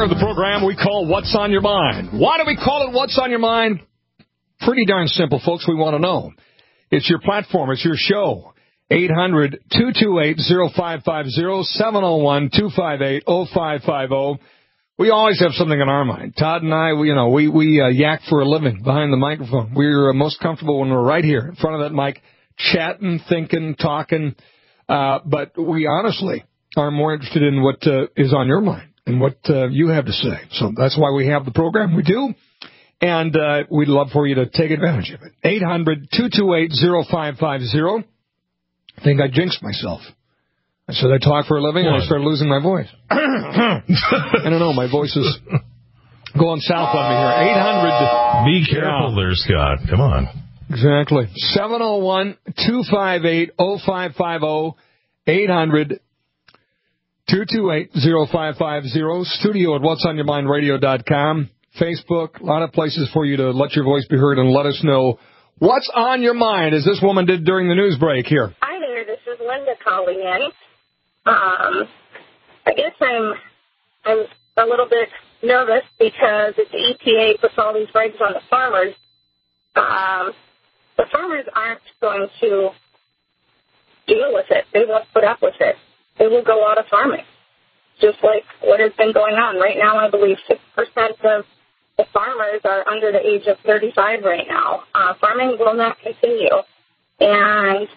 of the program we call What's on Your Mind. Why do we call it What's on Your Mind? Pretty darn simple, folks. We want to know. It's your platform. It's your show. 800-228-0550, 701-258-0550. We always have something on our mind. Todd and I, we yak for a living behind the microphone. We're most comfortable when we're right here in front of that mic, chatting, thinking, talking. But we honestly are more interested in what is on your mind and what you have to say. So that's why we have the program we do. And we'd love for you to take advantage of it. 800-228-0550. I think I jinxed myself. I said I talk for a living, and I started losing my voice. I don't know. My voice is going south on me here. 800. Be careful there, Scott. Come on. Exactly. 701-258-0550. 800-228-0550. Studio at whatsonyourmindradio.com. Facebook. A lot of places for you to let your voice be heard and let us know what's on your mind, as this woman did during the news break here. Hi there, this is Linda calling in. I guess I'm a little bit nervous because if the EPA puts all these regs on the farmers aren't going to deal with it. They won't put up with it. They will go out of farming, just like what has been going on. Right now, I believe 6% of the farmers are under the age of 35 right now. Farming will not continue. And,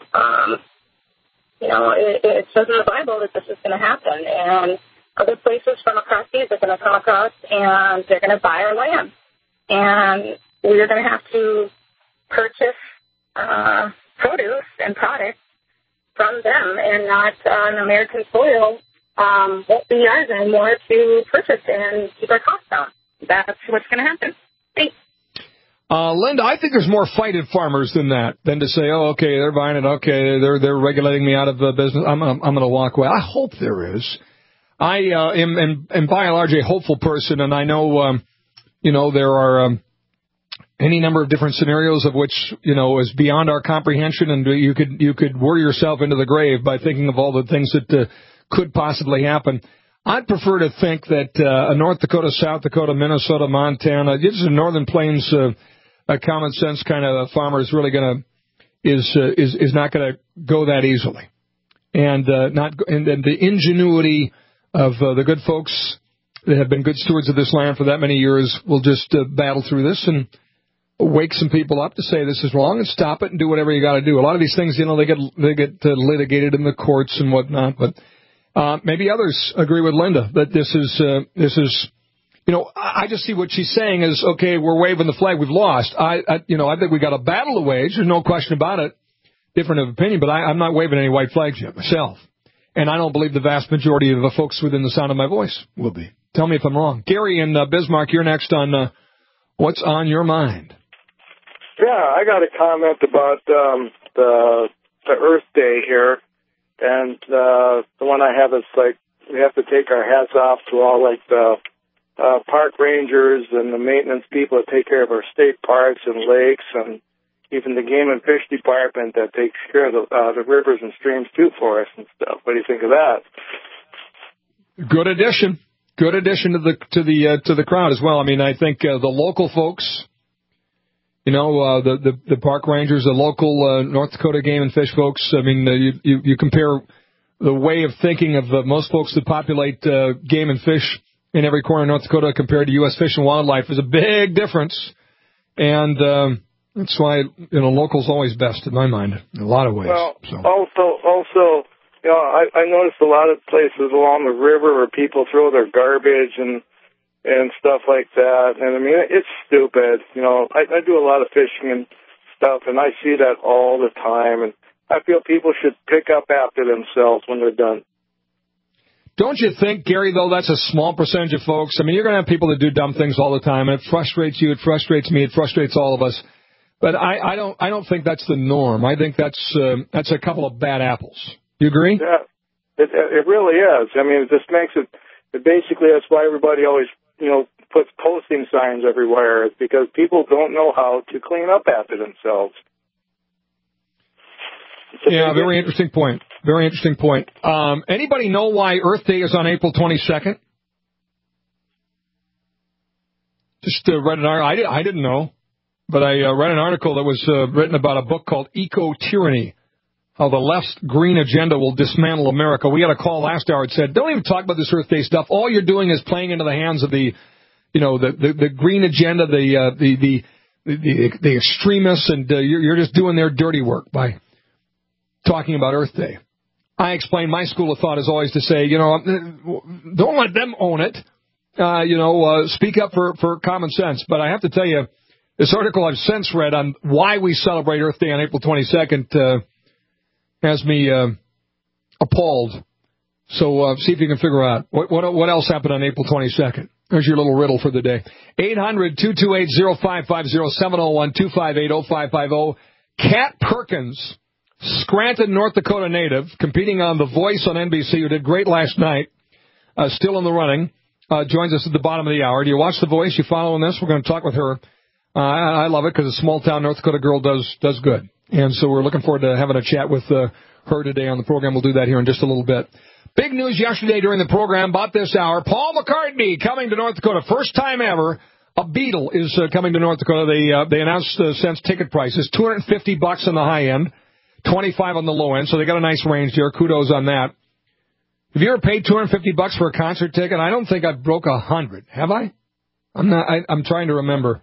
it says in the Bible that this is going to happen. And other places from across seas are going to come across, and they're going to buy our land. And we're going to have to purchase produce and products from them, and not on American soil won't be ours anymore to purchase and keep our costs down. That's what's going to happen. Thanks. Linda, I think there's more fighted farmers than that, than to say, oh, okay, they're buying it, okay, they're regulating me out of business, I'm going to walk away. I hope there is. I am by and large a hopeful person, and I know, there are any number of different scenarios of which, is beyond our comprehension, and you could worry yourself into the grave by thinking of all the things that could possibly happen. I'd prefer to think that North Dakota, South Dakota, Minnesota, Montana, this is a Northern Plains a common sense kind of farmer is really is not going to go that easily, and the ingenuity of the good folks that have been good stewards of this land for that many years will just battle through this and wake some people up to say this is wrong and stop it and do whatever you got to do. A lot of these things, they get litigated in the courts and whatnot, but maybe others agree with Linda that this is. I just see what she's saying is, okay, we're waving the flag, we've lost. I think we got a battle to wage. There's no question about it. Different of opinion, but I'm not waving any white flags yet myself. And I don't believe the vast majority of the folks within the sound of my voice will be. Tell me if I'm wrong. Gary in Bismarck, you're next on What's on Your Mind? Yeah, I got a comment about the Earth Day here. And the one I have is like we have to take our hats off to all like the park rangers and the maintenance people that take care of our state parks and lakes, and even the game and fish department that takes care of the rivers and streams too for us and stuff. What do you think of that? Good addition. Good addition to the crowd as well. I mean, I think the local folks, the park rangers, the local North Dakota game and fish folks. I mean, you compare the way of thinking of most folks that populate game and fish in every corner of North Dakota compared to U.S. Fish and Wildlife is a big difference. And that's why, local's always best in my mind in a lot of ways. Well, so. also, I noticed a lot of places along the river where people throw their garbage and stuff like that. And, I mean, it's stupid. I do a lot of fishing and stuff, and I see that all the time. And I feel people should pick up after themselves when they're done. Don't you think, Gary, though, that's a small percentage of folks? I mean, you're going to have people that do dumb things all the time, and it frustrates you, it frustrates me, it frustrates all of us. But I don't think that's the norm. I think that's a couple of bad apples. You agree? Yeah, it really is. I mean, it just makes it basically that's why everybody always, puts posting signs everywhere, is because people don't know how to clean up after themselves. Yeah, very interesting point. Very interesting point. Anybody know why Earth Day is on April 22nd? Just read an article. I didn't know, but I read an article that was written about a book called Eco-Tyranny, how the left's green agenda will dismantle America. We got a call last hour that said, don't even talk about this Earth Day stuff. All you're doing is playing into the hands of the green agenda, the extremists, and you're just doing their dirty work by talking about Earth Day. I explain my school of thought is always to say, don't let them own it. Speak up for common sense. But I have to tell you, this article I've since read on why we celebrate Earth Day on April 22nd has me appalled. So see if you can figure out what else happened on April 22nd. There's your little riddle for the day. 800-228-0550, 701-258-0550. Kat Perkins, Scranton, North Dakota native, competing on The Voice on NBC, who did great last night, still in the running, joins us at the bottom of the hour. Do you watch The Voice? You following this? We're going to talk with her. I love it because a small-town North Dakota girl does good. And so we're looking forward to having a chat with her today on the program. We'll do that here in just a little bit. Big news yesterday during the program about this hour. Paul McCartney coming to North Dakota. First time ever a Beatle is coming to North Dakota. They announced since ticket prices, $250 on the high end, $25 on the low end. So they got a nice range there. Kudos on that. Have you ever paid $250 for a concert ticket? I don't think I broke 100. Have I? I'm trying to remember.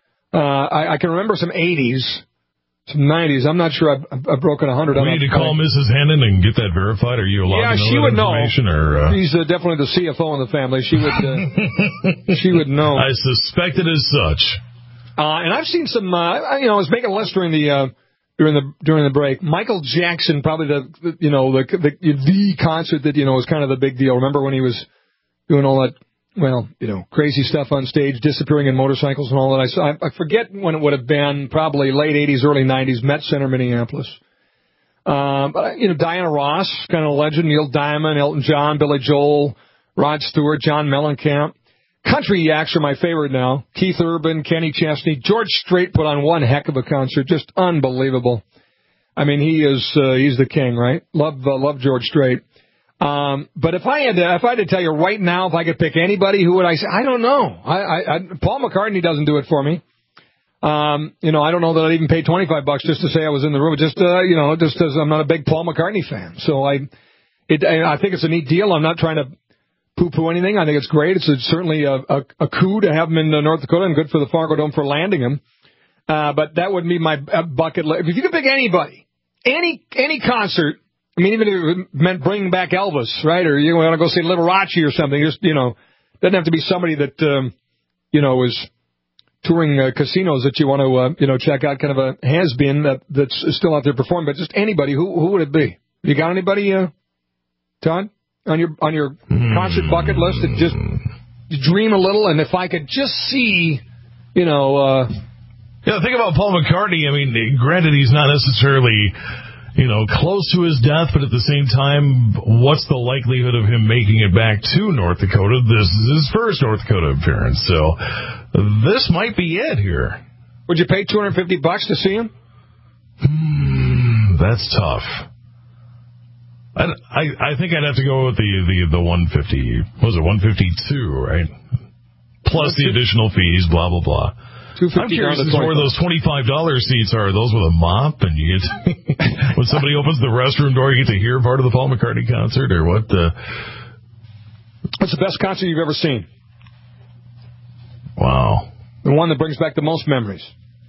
I can remember some 80s. Some 90s. I'm not sure I've broken 100. We need to call Mrs. Hennon and get that verified. Are you allowed to know she would know. Or, She's definitely the CFO in the family. She would she would know. I suspected as such. And I've seen some. I was making a list during the break. Michael Jackson, probably the concert that was kind of the big deal. Remember when he was doing all that? Well, crazy stuff on stage, disappearing in motorcycles and all that. I forget when it would have been, probably late 80s, early 90s, Met Center, Minneapolis. But Diana Ross, kind of a legend, Neil Diamond, Elton John, Billy Joel, Rod Stewart, John Mellencamp. Country acts are my favorite now. Keith Urban, Kenny Chesney. George Strait put on one heck of a concert, just unbelievable. I mean, he's the king, right? Love George Strait. But if I had to tell you right now, if I could pick anybody, who would I say? I don't know. Paul McCartney doesn't do it for me. I don't know that I'd even pay $25 just to say I was in the room. Just because I'm not a big Paul McCartney fan. So I think it's a neat deal. I'm not trying to poo-poo anything. I think it's great. It's certainly a coup to have him in North Dakota, and good for the Fargo Dome for landing him. But that would be my bucket list. If you could pick anybody, any concert. I mean, even if it meant bringing back Elvis, right? Or you want to go see Liberace or something. Just, doesn't have to be somebody that, is touring casinos that you want to, check out, kind of a has-been that's still out there performing. But just anybody, who would it be? You got anybody, Todd, on your concert bucket list that just dream a little? And if I could just see, think about Paul McCartney. I mean, granted, he's not necessarily close to his death, but at the same time, what's the likelihood of him making it back to North Dakota? This is his first North Dakota appearance, so this might be it here. Would you pay $250 to see him? That's tough. I think I'd have to go with the 150. What was it, 152, right? Plus the additional fees, blah, blah, blah. I'm curious as to where those $25 seats are. Those with a mop, and you get when somebody opens the restroom door, you get to hear part of the Paul McCartney concert, or what? What's the best concert you've ever seen? Wow. The one that brings back the most memories.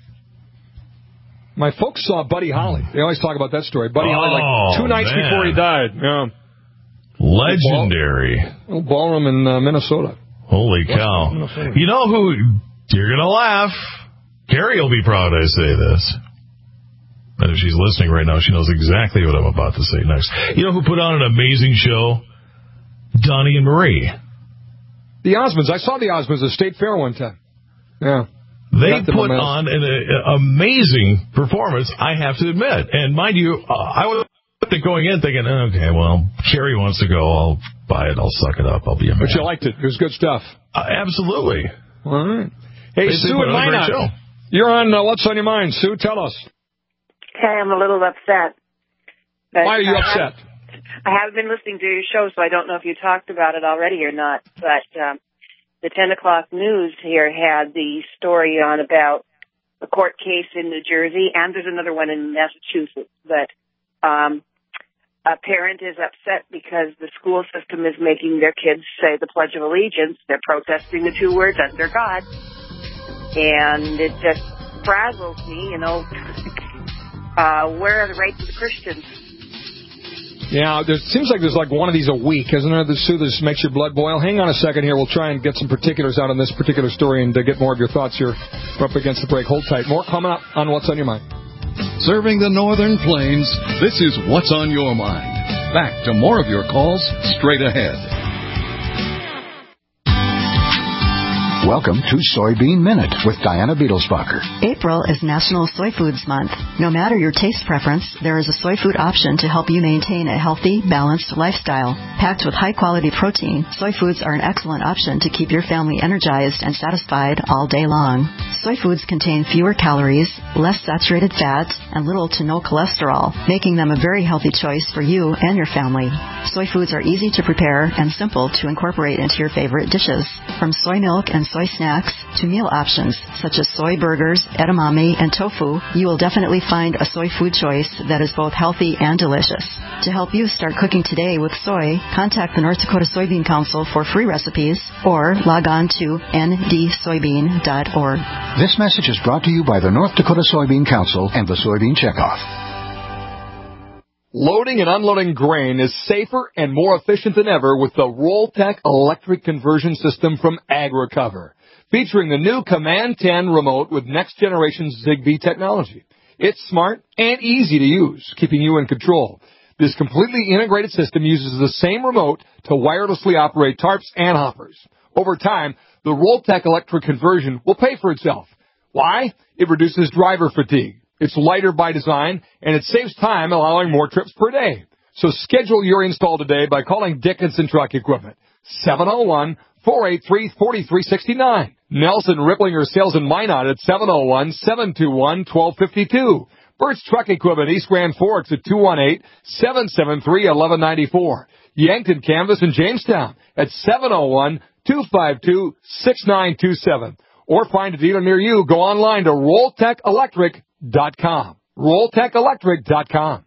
My folks saw Buddy Holly. They always talk about that story. Buddy Holly, like 2 nights before he died. Yeah. Legendary. Little ballroom in Minnesota. Holy cow. You know who... You're going to laugh. Carrie will be proud I say this. And if she's listening right now, she knows exactly what I'm about to say next. You know who put on an amazing show? Donnie and Marie. The Osmonds. I saw the Osmonds at State Fair one time. Yeah. They put on an amazing performance, I have to admit. And mind you, I was going in thinking, okay, well, Carrie wants to go. I'll buy it. I'll suck it up. I'll be a man. But you liked it. It was good stuff. Absolutely. All right. Hey, Sue in Minot, you're on What's on Your Mind. Sue, tell us. Okay, I'm a little upset. Why are you upset? I haven't been listening to your show, so I don't know if you talked about it already or not. But the 10 o'clock news here had the story on about the court case in New Jersey, and there's another one in Massachusetts, but a parent is upset because the school system is making their kids say the Pledge of Allegiance. They're protesting the two words under God. And it just frazzles me, where are the rights of the Christians? Yeah, there seems like there's like one of these a week, isn't there? Sue, this makes your blood boil. Hang on a second here. We'll try and get some particulars out on this particular story and get more of your thoughts here. We're up against the break. Hold tight. More coming up on What's on Your Mind. Serving the Northern Plains, this is What's on Your Mind. Back to more of your calls straight ahead. Welcome to Soybean Minute with Diana Beetlesbacher. April is National Soy Foods Month. No matter your taste preference, there is a soy food option to help you maintain a healthy, balanced lifestyle. Packed with high-quality protein, soy foods are an excellent option to keep your family energized and satisfied all day long. Soy foods contain fewer calories, less saturated fat, and little to no cholesterol, making them a very healthy choice for you and your family. Soy foods are easy to prepare and simple to incorporate into your favorite dishes. From soy milk and soy snacks to meal options such as soy burgers, edamame, and tofu, you will definitely find a soy food choice that is both healthy and delicious. To help you start cooking today with soy, contact the North Dakota Soybean Council for free recipes or log on to ndsoybean.org. This message is brought to you by the North Dakota Soybean Council and the Soybean Checkoff. Loading and unloading grain is safer and more efficient than ever with the Rolltech electric conversion system from AgRecover, featuring the new Command 10 remote with next-generation Zigbee technology. It's smart and easy to use, keeping you in control. This completely integrated system uses the same remote to wirelessly operate tarps and hoppers. Over time, the Rolltech electric conversion will pay for itself. Why? It reduces driver fatigue. It's lighter by design, and it saves time, allowing more trips per day. So schedule your install today by calling Dickinson Truck Equipment, 701-483-4369. Nelson Ripplinger Sales in Minot at 701-721-1252. Burt's Truck Equipment, East Grand Forks at 218-773-1194. Yankton Canvas in Jamestown at 701-252-6927. Or find a dealer near you. Go online to RolltechElectric.com. RolltechElectric.com.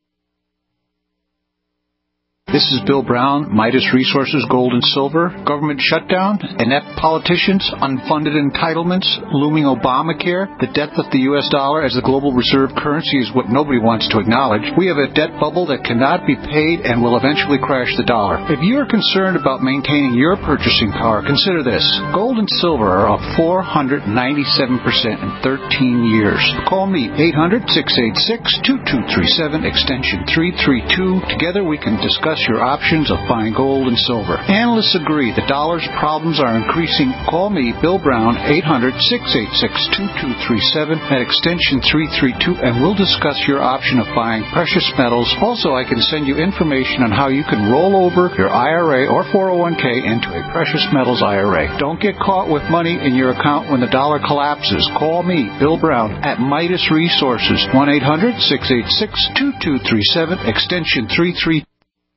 This is Bill Brown, Midas Resources Gold and Silver, government shutdown, inept politicians, unfunded entitlements, looming Obamacare, the death of the U.S. dollar as the global reserve currency is what nobody wants to acknowledge. We have a debt bubble that cannot be paid and will eventually crash the dollar. If you are concerned about maintaining your purchasing power, consider this. Gold and silver are up 497% in 13 years. Call me, 800-686-2237, extension 332. Together we can discuss your options of buying gold and silver. Analysts agree the dollar's problems are increasing. Call me, Bill Brown, 800-686-2237 at extension 332, and we'll discuss your option of buying precious metals. Also, I can send you information on how you can roll over your IRA or 401k into a precious metals IRA. Don't get caught with money in your account when the dollar collapses. Call me, Bill Brown, at Midas Resources, 1-800-686-2237, extension 332.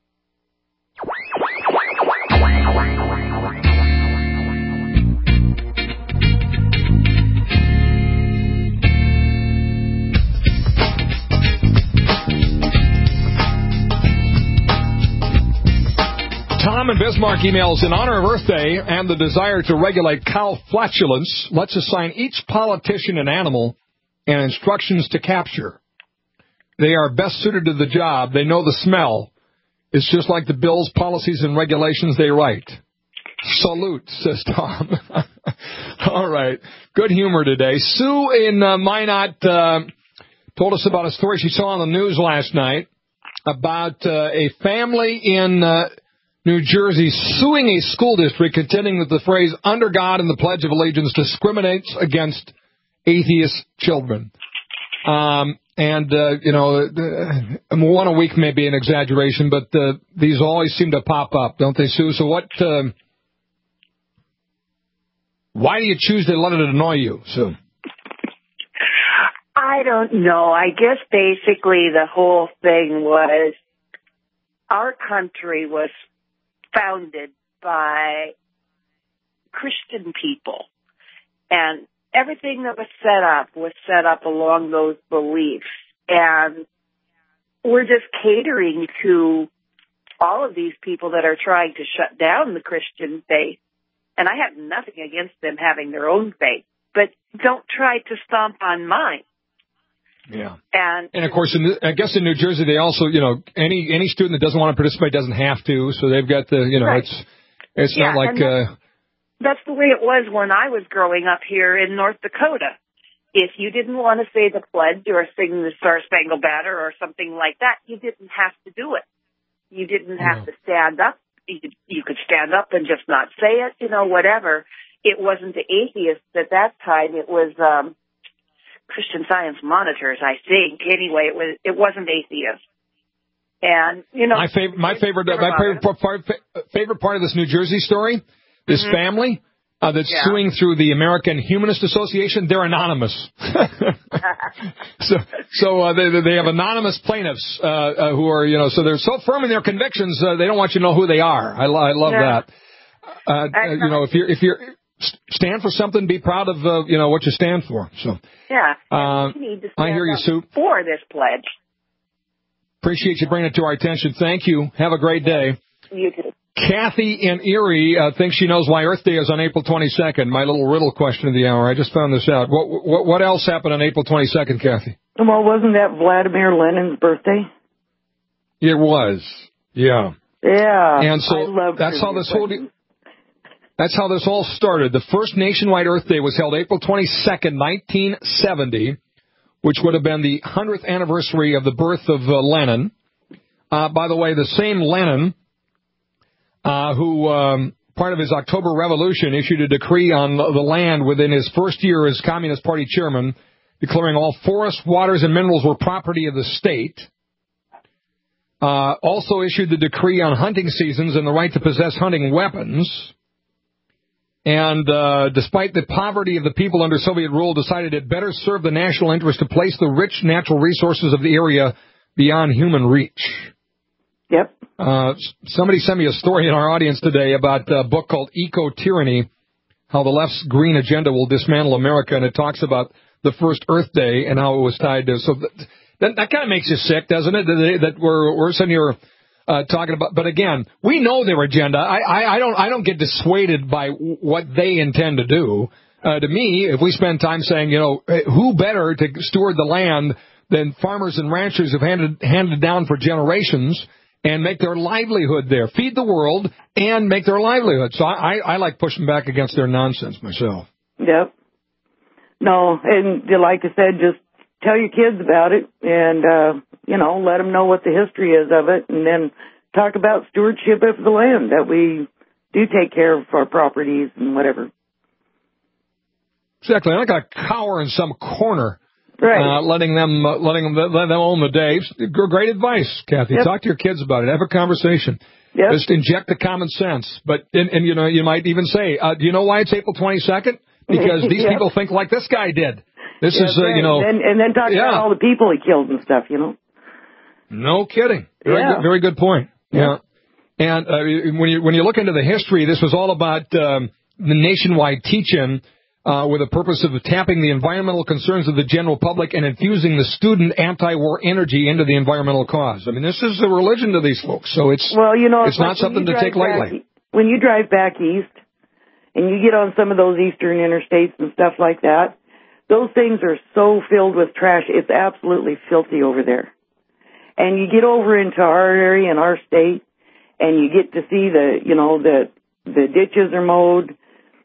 Tom in Bismarck emails, in honor of Earth Day and the desire to regulate cow flatulence, let's assign each politician an animal and instructions to capture. They are best suited to the job. They know the smell. It's just like the bills, policies, and regulations they write. Salute, says Tom. All right. Good humor today. Sue in Minot told us about a story she saw on the news last night about a family in New Jersey suing a school district contending that the phrase "under God and the Pledge of Allegiance" discriminates against atheist children. One a week may be an exaggeration, but these always seem to pop up, don't they, Sue? So why do you choose to let it annoy you, Sue? I don't know. I guess basically the whole thing was our country was founded by Christian people. And everything that was set up along those beliefs. And we're just catering to all of these people that are trying to shut down the Christian faith. And I have nothing against them having their own faith, but don't try to stomp on mine. Yeah. And of course, I guess in New Jersey, they also, any student that doesn't want to participate doesn't have to. So they've got the, right. it's not like. That's the way it was when I was growing up here in North Dakota. If you didn't want to say the pledge or sing the Star Spangled Banner or something like that, you didn't have to do it. You didn't have to stand up. You could stand up and just not say it, whatever. It wasn't the atheists at that time. It was Christian Science monitors, I think. Anyway, it wasn't atheists. And my favorite part of this New Jersey story, this family that's suing through the American Humanist Association, they're anonymous. so they have anonymous plaintiffs who are so they're so firm in their convictions they don't want you to know who they are. I love that. If you're stand for something, be proud of what you stand for. So you need to stand I hear you, Sue. For this pledge. Appreciate you bringing it to our attention. Thank you. Have a great day. You too. Kathy in Erie thinks she knows why Earth Day is on April 22nd. My little riddle question of the hour. I just found this out. What else happened on April 22nd, Kathy? Well, wasn't that Vladimir Lenin's birthday? It was. Yeah. Yeah. And so that's how this all started. The first nationwide Earth Day was held April 22nd, 1970, which would have been the 100th anniversary of the birth of Lenin. By the way, the same Lenin who, part of his October Revolution, issued a decree on the land within his first year as Communist Party chairman, declaring all forests, waters, and minerals were property of the state. Also issued the decree on hunting seasons and the right to possess hunting weapons. And despite the poverty of the people under Soviet rule, decided it better serve the national interest to place the rich natural resources of the area beyond human reach. Yep. Somebody sent me a story in our audience today about a book called Eco-Tyranny, how the left's green agenda will dismantle America, and it talks about the first Earth Day and how it was tied to. So that kind of makes you sick, doesn't it? That we're sitting here talking about. But again, we know their agenda. I don't get dissuaded by what they intend to do. To me, if we spend time saying, who better to steward the land than farmers and ranchers who've handed down for generations and make their livelihood there, feed the world and make their livelihood. So I like pushing back against their nonsense myself. Yep. No, and like I said, just tell your kids about it and, let them know what the history is of it, and then talk about stewardship of the land, that we do take care of our properties and whatever. Exactly. I'm not going to cower in some corner. Right. Letting them own the day. Great advice, Kathy. Yep. Talk to your kids about it. Have a conversation. Yep. Just inject the common sense. But and you might even say, do you know why it's April 22nd? Because these people think like this guy did. This is right. and then talk about all the people he killed and stuff. No kidding. Very good point. Yeah. And when you look into the history, this was all about the nationwide teach-in. With the purpose of tapping the environmental concerns of the general public and infusing the student anti-war energy into the environmental cause. I mean, this is a religion to these folks, so it's not something to take lightly. When you drive back east and you get on some of those eastern interstates and stuff like that, those things are so filled with trash. It's absolutely filthy over there. And you get over into our area in our state, and you get to see the ditches are mowed,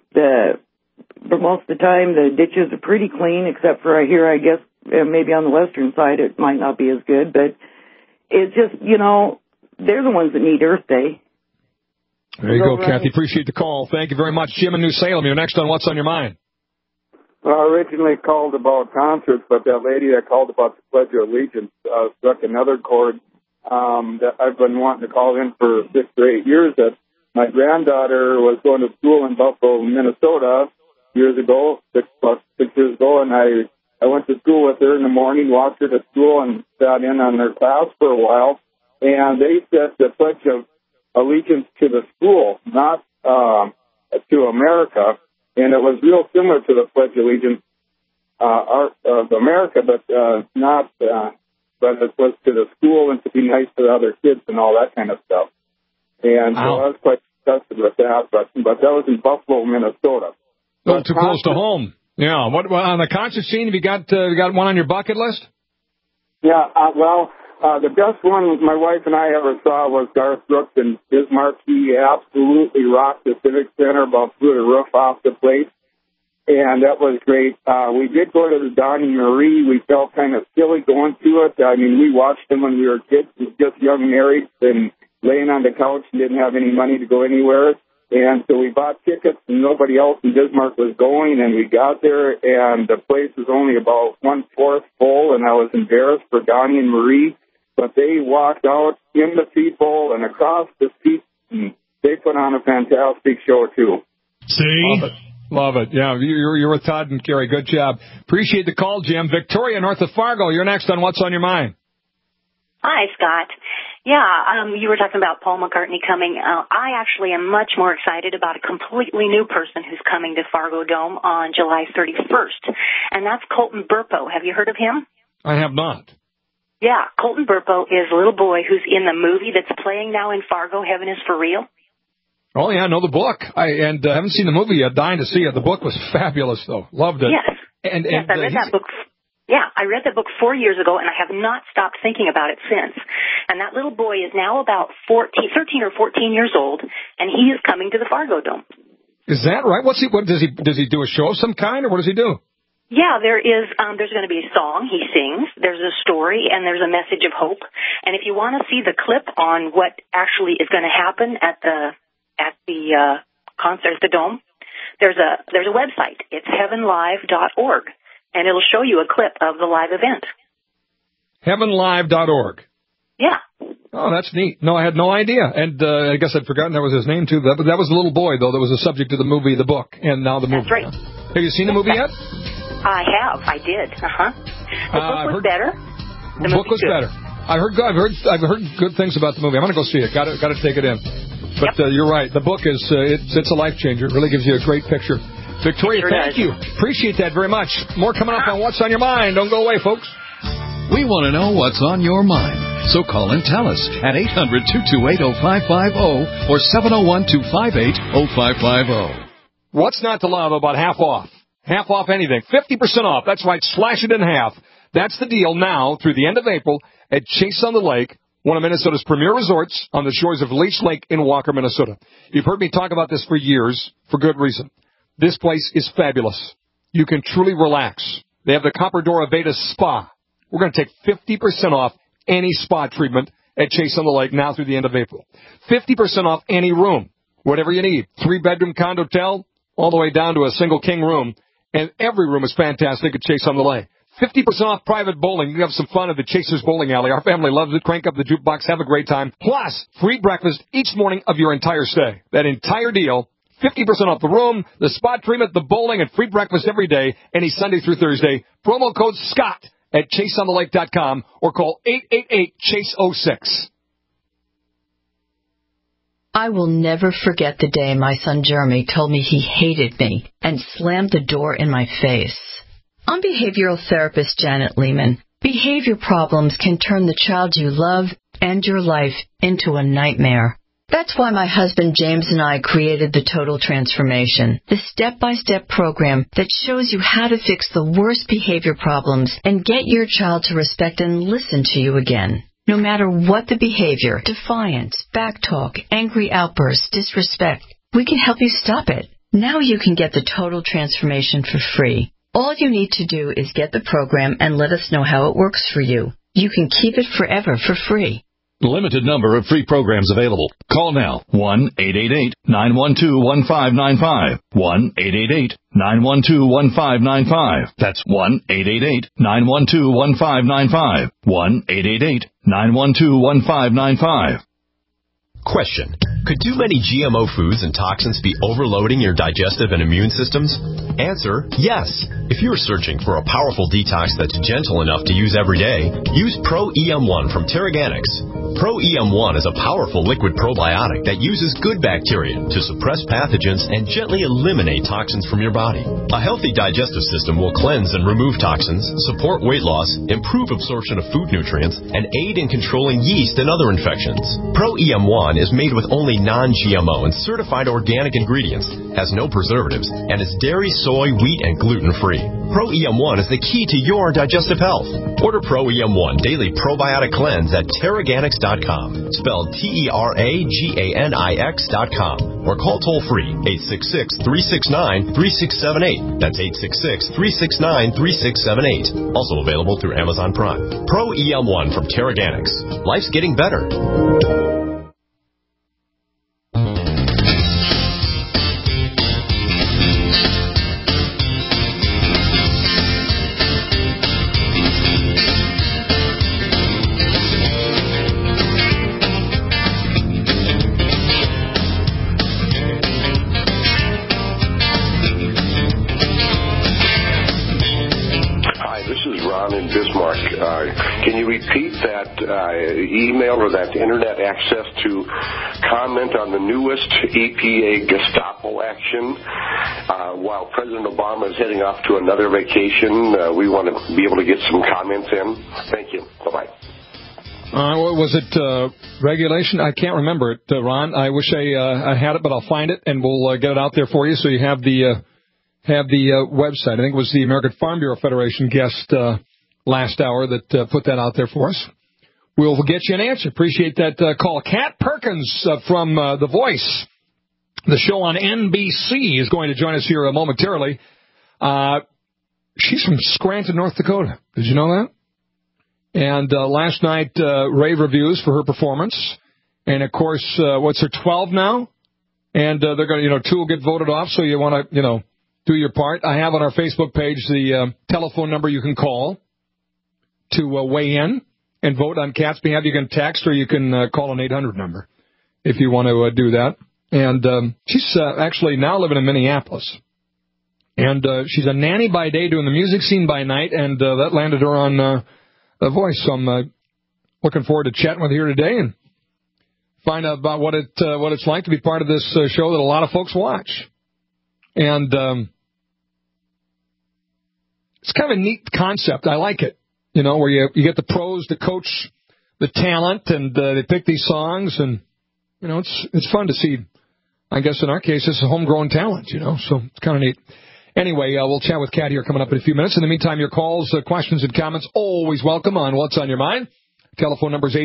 but most of the time, the ditches are pretty clean, except for here, I guess, maybe on the western side, it might not be as good. But it's just, they're the ones that need Earth Day. There you go, Kathy. Appreciate the call. Thank you very much. Jim in New Salem, you're next on What's on Your Mind. Well, I originally called about concerts, but that lady that called about the Pledge of Allegiance struck another chord that I've been wanting to call in for 6 or 8 years. That my granddaughter was going to school in Buffalo, Minnesota, years ago, 6 years ago, and I went to school with her in the morning, walked her to school, and sat in on her class for a while. And they said the Pledge of Allegiance to the school, not to America, and it was real similar to the Pledge of Allegiance of America, but not. But it was to the school and to be nice to the other kids and all that kind of stuff. And so I was quite disgusted with that. But that was in Buffalo, Minnesota. Oh, too close to home. Yeah. What on the concert scene? Have you got one on your bucket list? Yeah. The best one my wife and I ever saw was Garth Brooks in Bismarck. He absolutely rocked the Civic Center, about threw the roof off the place. And that was great. We did go to the Donnie Marie. We felt kind of silly going to it. I mean, we watched them when we were kids, just young married and laying on the couch and didn't have any money to go anywhere. And so we bought tickets and nobody else in Bismarck was going. And we got there and the place was only about 1/4 full. And I was embarrassed for Donnie and Marie. But they walked out in the people and across the seats. And they put on a fantastic show, too. See? Love it. Yeah, you're with Todd and Carrie. Good job. Appreciate the call, Jim. Victoria, north of Fargo, you're next on What's on Your Mind. Hi, Scott. Yeah, you were talking about Paul McCartney coming. I actually am much more excited about a completely new person who's coming to Fargo Dome on July 31st, and that's Colton Burpo. Have you heard of him? I have not. Yeah, Colton Burpo is a little boy who's in the movie that's playing now in Fargo, Heaven is for Real. Oh, yeah, I know the book. I haven't seen the movie yet. Dying to see it. The book was fabulous, though. Loved it. Yes. Yes, I read that book. Yeah, I read that book 4 years ago, and I have not stopped thinking about it since. And that little boy is now about 13 or 14 years old, and he is coming to the Fargo Dome. Is that right? What does he do a show of some kind, or what does he do? Yeah, there's going to be a song he sings, there's a story, and there's a message of hope. And if you want to see the clip on what actually is going to happen at the concert at the Dome, there's a website. It's heavenlive.org, and it'll show you a clip of the live event. Heavenlive.org. Yeah. Oh, that's neat. No, I had no idea. And I guess I'd forgotten that was his name, too. That was the little boy, though, that was the subject of the movie, the book, and now the movie. That's right. Have you seen the movie yet? I have. I did. Uh-huh. The book was better. The book was better. I've heard good things about the movie. I'm going to go see it. Got to take it in. But you're right. The book is it's a life changer. It really gives you a great picture. Victoria, thank you. Appreciate that very much. More coming up on What's on Your Mind. Don't go away, folks. We want to know what's on your mind. So call and tell us at 800-228-0550 or 701-258-0550. What's not to love about half off? Half off anything. 50% off. That's right. Slash it in half. That's the deal now through the end of April at Chase on the Lake, one of Minnesota's premier resorts on the shores of Leech Lake in Walker, Minnesota. You've heard me talk about this for years, for good reason. This place is fabulous. You can truly relax. They have the Copper Aveda Spa. We're going to take 50% off any spa treatment at Chase on the Lake now through the end of April. 50% off any room, whatever you need. 3-bedroom condotel, all the way down to a single king room. And every room is fantastic at Chase on the Lake. 50% off private bowling. You can have some fun at the Chasers Bowling Alley. Our family loves it. Crank up the jukebox. Have a great time. Plus, free breakfast each morning of your entire stay. That entire deal, 50% off the room, the spa treatment, the bowling, and free breakfast every day, any Sunday through Thursday. Promo code SCOTT at chaseonthelake.com or call 888-CHASE-06. I will never forget the day my son Jeremy told me he hated me and slammed the door in my face. I'm behavioral therapist Janet Lehman. Behavior problems can turn the child you love and your life into a nightmare. That's why my husband James and I created the Total Transformation, the step-by-step program that shows you how to fix the worst behavior problems and get your child to respect and listen to you again. No matter what the behavior, defiance, backtalk, angry outbursts, disrespect, we can help you stop it. Now you can get the Total Transformation for free. All you need to do is get the program and let us know how it works for you. You can keep it forever for free. Limited number of free programs available. Call now. 1-888-912-1595. 1-888-912-1595. That's 1-888-912-1595. 1-888-912-1595. Question. Could too many GMO foods and toxins be overloading your digestive and immune systems? Answer, yes. If you're searching for a powerful detox that's gentle enough to use every day, use Pro-EM1 from Teraganix. Pro-EM1 is a powerful liquid probiotic that uses good bacteria to suppress pathogens and gently eliminate toxins from your body. A healthy digestive system will cleanse and remove toxins, support weight loss, improve absorption of food nutrients, and aid in controlling yeast and other infections. Pro-EM1 is made with only non-GMO and certified organic ingredients, has no preservatives, and is dairy, soy, wheat, and gluten-free. Pro-EM1 is the key to your digestive health. Order Pro-EM1 Daily Probiotic Cleanse at Teraganix.com, spelled Teraganix.com, or call toll-free 866-369-3678. That's 866-369-3678. Also available through Amazon Prime. Pro-EM1 from Teraganix. Life's getting better. Can you repeat that email or that internet access to comment on the newest EPA Gestapo action? While President Obama is heading off to another vacation, we want to be able to get some comments in. Thank you. Bye-bye. Was it regulation? I can't remember it, Ron. I wish I had it, but I'll find it, and we'll get it out there for you so you have the website. I think it was the American Farm Bureau Federation guest last hour that put that out there for us. We'll get you an answer. Appreciate that call. Kat Perkins from The Voice, the show on NBC, is going to join us here momentarily. She's from Scranton, North Dakota. Did you know that? And last night, rave reviews for her performance. And, of course, what's her 12 now? And they're going to, 2 will get voted off, so you want to, do your part. I have on our Facebook page the telephone number you can call to weigh in and vote on Kat's behalf. You can text or you can call an 800 number if you want to do that. And she's actually now living in Minneapolis. And she's a nanny by day, doing the music scene by night, and that landed her on The Voice. So I'm looking forward to chatting with her today and find out about what it's like to be part of this show that a lot of folks watch. And it's kind of a neat concept. I like it. Where you get the pros to coach the talent, and they pick these songs, and, it's fun to see. I guess in our case, it's a homegrown talent, so it's kind of neat. Anyway, we'll chat with Kat here coming up in a few minutes. In the meantime, your calls, questions, and comments, always welcome on What's on Your Mind. Telephone number is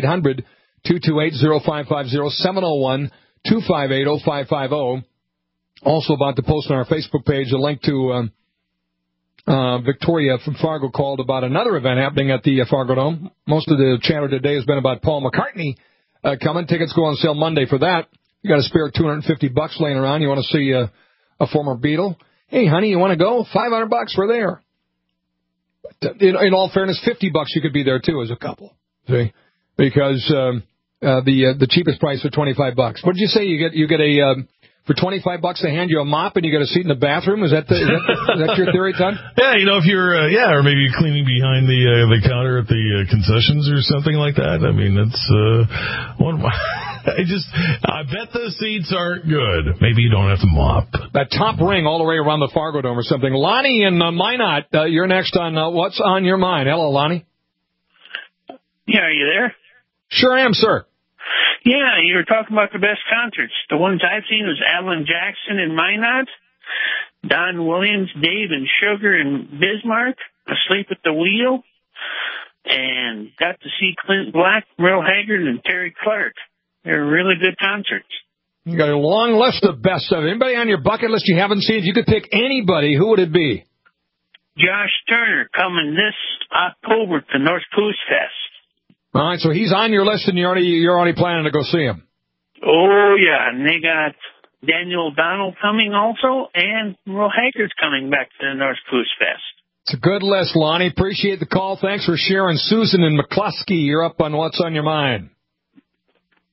800-228-0550, 701-258-0550. Also about to post on our Facebook page a link to Victoria from Fargo called about another event happening at the Fargo Dome. Most of the chatter today has been about Paul McCartney coming. Tickets go on sale Monday for that. You got a spare $250 laying around. You want to see a former Beatle? Hey, honey, you want to go? $500, we're there. In all fairness, $50 you could be there too as a couple. See, because the cheapest price for $25. What did you say? You get a for $25 they hand you a mop and you get a seat in the bathroom. Is that your theory, Todd? Yeah, if you're or maybe you're cleaning behind the counter at the concessions or something like that. I mean, it's one. I bet the seats aren't good. Maybe you don't have to mop. That top ring all the way around the Fargo Dome or something. Lonnie in Minot, you're next on What's on Your Mind. Hello, Lonnie. Yeah, are you there? Sure am, sir. Yeah, you were talking about the best concerts. The ones I've seen was Alan Jackson in Minot, Don Williams, Dave and Sugar in Bismarck, Asleep at the Wheel, and got to see Clint Black, Merle Haggard, and Terry Clark. They're really good concerts. You got a long list of best of. Anybody on your bucket list you haven't seen? If you could pick anybody, who would it be? Josh Turner coming this October to North Coast Fest. All right, so he's on your list, and you're already planning to go see him. Oh yeah, and they got Daniel O'Donnell coming also, and Merle Haggard's coming back to the North Coast Fest. It's a good list, Lonnie. Appreciate the call. Thanks for sharing. Susan and McCluskey, you're up on What's on Your Mind.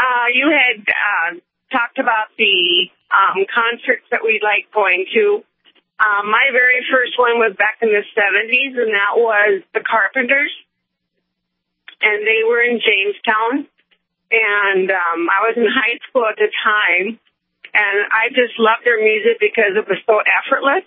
You had talked about the concerts that we like going to. My very first one was back in the 70s, and that was the Carpenters. And they were in Jamestown. And I was in high school at the time. And I just loved their music because it was so effortless.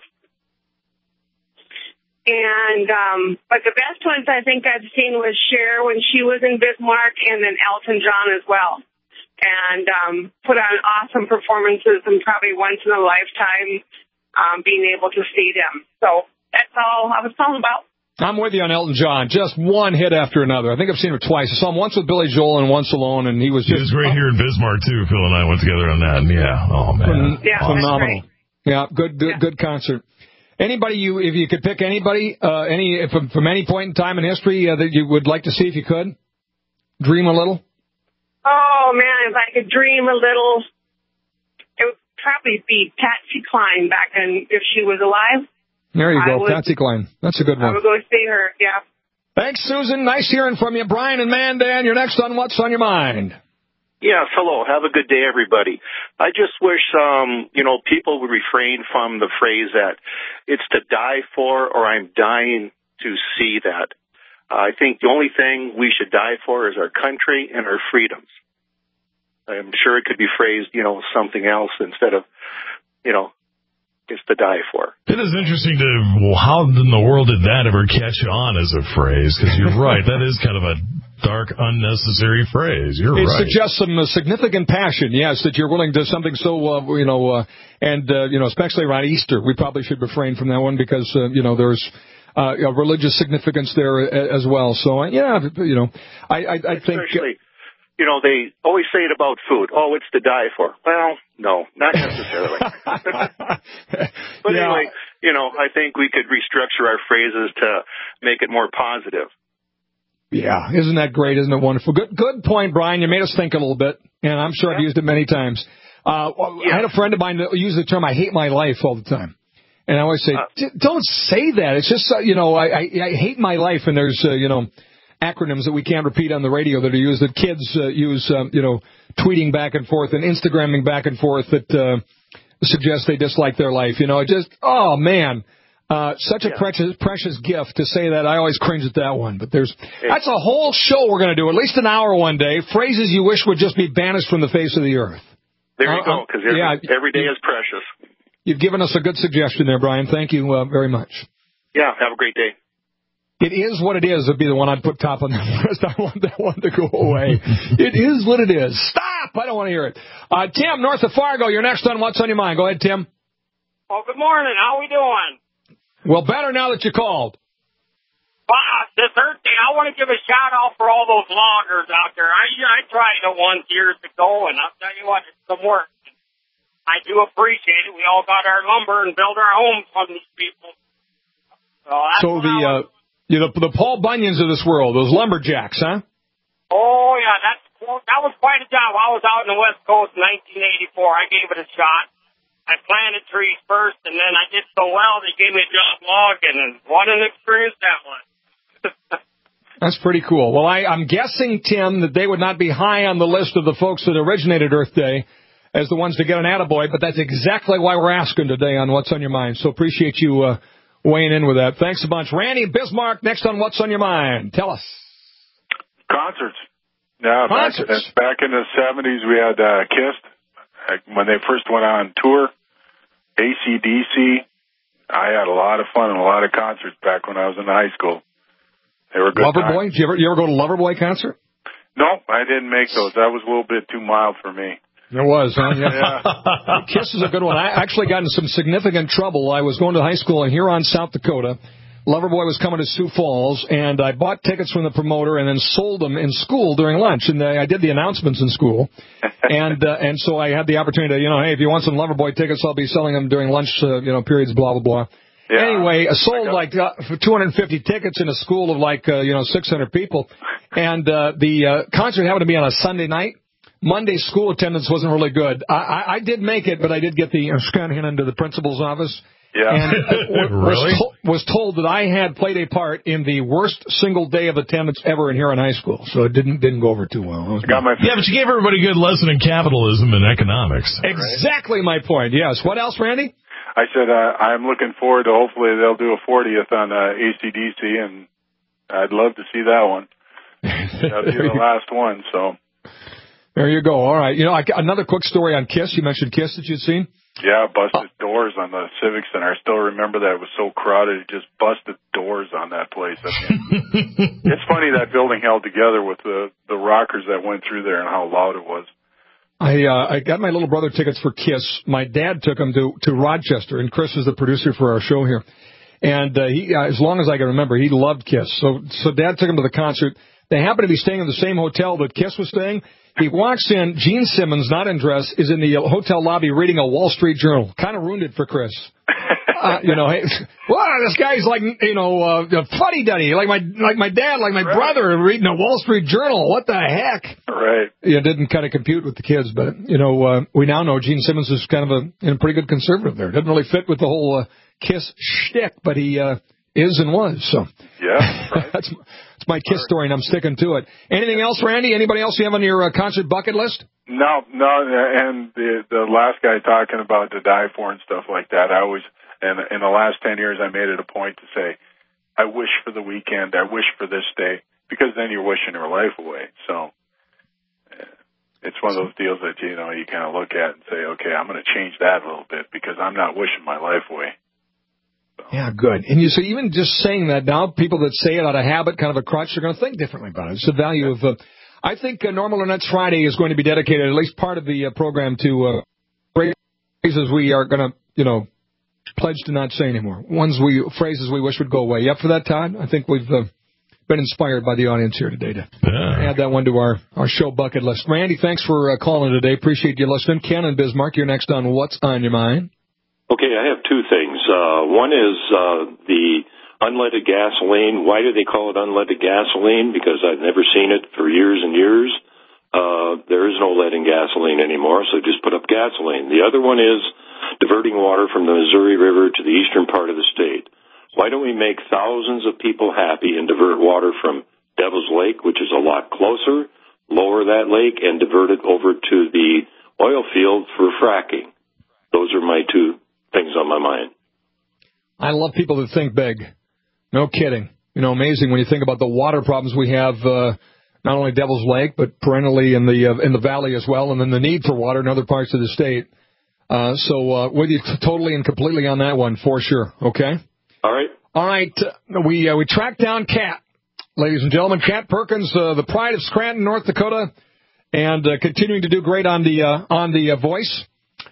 And but the best ones I think I've seen was Cher when she was in Bismarck, and then Elton John as well. And put on awesome performances, and probably once in a lifetime being able to see them. So that's all I was talking about. I'm with you on Elton John. Just one hit after another. I think I've seen him twice. I saw him once with Billy Joel and once alone, and he was just... He was great here in Bismarck, too. Phil and I went together on that, and oh, man. Yeah, phenomenal. Yeah, good concert. Anybody, if you could pick anybody, from any point in time in history that you would like to see if you could? Dream a little? Oh, man, if I could dream a little, it would probably be Patsy Cline back in, if she was alive. There you go, Patsy Cline. That's a good one. I would go see her, yeah. Thanks, Susan. Nice hearing from you. Brian and Mandan, you're next on What's on Your Mind. Yes, hello. Have a good day, everybody. I just wish, people would refrain from the phrase that it's to die for or I'm dying to see that. I think the only thing we should die for is our country and our freedoms. I'm sure it could be phrased, something else instead of, it's to die for. It is interesting how in the world did that ever catch on as a phrase? Because you're right, that is kind of a dark, unnecessary phrase. You're right. It suggests some significant passion, yes, that you're willing to something so, especially around Easter. We probably should refrain from that one because, there's a religious significance there as well. So, I think... Especially, they always say it about food. Oh, it's to die for. Well, no, not necessarily. But anyway, I think we could restructure our phrases to make it more positive. Yeah, isn't that great? Isn't it wonderful? Good point, Brian. You made us think a little bit, and I'm sure I've used it many times. I had a friend of mine that used the term "I hate my life" all the time, and I always say, "Don't say that." It's just I hate my life, and there's acronyms that we can't repeat on the radio that are used that kids use, tweeting back and forth and Instagramming back and forth that suggest they dislike their life. Such a precious gift to say that. I always cringe at that one. But that's a whole show we're going to do, at least an hour one day. Phrases you wish would just be banished from the face of the earth. There you go, because every day is precious. You've given us a good suggestion there, Brian. Thank you very much. Yeah, have a great day. It is what it is would be the one I'd put top on the list. I want that one to go away. It is what it is. Stop! I don't want to hear it. Tim, north of Fargo, you're next on What's on Your Mind. Go ahead, Tim. Oh, good morning. How we doing? Well, better now that you called. This Earth Day, I want to give a shout-out for all those loggers out there. I tried it once years ago, and I'll tell you what, it's some work. I do appreciate it. We all got our lumber and build our homes from these people. The Paul Bunyans of this world, those lumberjacks, huh? Oh, yeah, that was quite a job. I was out in the West Coast in 1984. I gave it a shot. I planted trees first, and then I did so well, they gave me a job logging, and what an experience that was. That's pretty cool. Well, I'm guessing, Tim, that they would not be high on the list of the folks that originated Earth Day as the ones to get an attaboy, but that's exactly why we're asking today on What's on Your Mind. So appreciate you weighing in with that. Thanks a bunch. Randy Bismarck, next on What's on Your Mind. Tell us. Concerts. Yeah, concerts. Back in the 70s, we had Kiss. When they first went on tour, AC/DC. I had a lot of fun and a lot of concerts back when I was in high school. They were good. Loverboy? Did you ever go to Loverboy concert? No, I didn't make those. That was a little bit too mild for me. It was, huh? Yeah. Kiss is a good one. I actually got in some significant trouble. I was going to high school in Huron, South Dakota. Loverboy was coming to Sioux Falls, and I bought tickets from the promoter and then sold them in school during lunch. And I did the announcements in school. And so I had the opportunity to, hey, if you want some Loverboy tickets, I'll be selling them during lunch, periods, blah, blah, blah. Yeah, anyway, I sold for 250 tickets in a school of 600 people. And the concert happened to be on a Sunday night. Monday school attendance wasn't really good. I did make it, but I did get the scan into the principal's office. Yeah. And really? was told that I had played a part in the worst single day of attendance ever in here in high school. So it didn't go over too well. But you gave everybody a good lesson in capitalism and economics. Exactly my point, yes. What else, Randy? I said I'm looking forward to hopefully they'll do a 40th on AC/DC, and I'd love to see that one. That'll be the last one, so. There you go. All right. Another quick story on KISS. You mentioned KISS that you'd seen? Yeah, busted doors on the Civic Center. I still remember that. It was so crowded, it just busted doors on that place. I mean, it's funny that building held together with the rockers that went through there and how loud it was. I got my little brother tickets for KISS. My dad took him to Rochester, and Chris is the producer for our show here. And he, as long as I can remember, he loved KISS. So Dad took him to the concert. They happened to be staying in the same hotel that KISS was staying. He walks in. Gene Simmons, not in dress, is in the hotel lobby reading a Wall Street Journal. Kind of ruined it for Chris. Hey, wow, this guy's like, a fuddy-duddy, like my dad, like my brother, reading a Wall Street Journal. What the heck? Right. It didn't kind of compute with the kids, but, we now know Gene Simmons is kind of a pretty good conservative there. Doesn't really fit with the whole KISS shtick, but he is and was, so. Yeah, right. That's my KISS story, and I'm sticking to it. Anything else, Randy? Anybody else you have on your concert bucket list? No, and the last guy talking about to die for and stuff like that, I always, and in the last 10 years, I made it a point to say, I wish for the weekend, I wish for this day, because then you're wishing your life away. So it's one of those deals that, you kind of look at and say, okay, I'm going to change that a little bit because I'm not wishing my life away. So. Yeah, good. And so even just saying that now, people that say it out of habit, kind of a crutch, are going to think differently about it. It's the value of, I think Normal or Nuts Friday is going to be dedicated, at least part of the program, to phrases we are going to, pledge to not say anymore. Phrases we wish would go away. You up for that, Todd? I think we've been inspired by the audience here today to add that one to our show bucket list. Randy, thanks for calling today. Appreciate you listening. Ken and Bismarck, you're next on What's on Your Mind. Okay, I have two things. One is the unleaded gasoline. Why do they call it unleaded gasoline? Because I've never seen it for years and years. There is no lead in gasoline anymore, so just put up gasoline. The other one is diverting water from the Missouri River to the eastern part of the state. Why don't we make thousands of people happy and divert water from Devil's Lake, which is a lot closer, lower that lake, and divert it over to the oil field for fracking? Those are my two things on my mind. I love people that think big. No kidding. Amazing when you think about the water problems we have, not only Devil's Lake, but perennially in the valley as well, and then the need for water in other parts of the state. So with you totally and completely on that one, for sure. Okay? All right. All right. We tracked down Kat, ladies and gentlemen. Kat Perkins, the pride of Scranton, North Dakota, and continuing to do great on the Voice,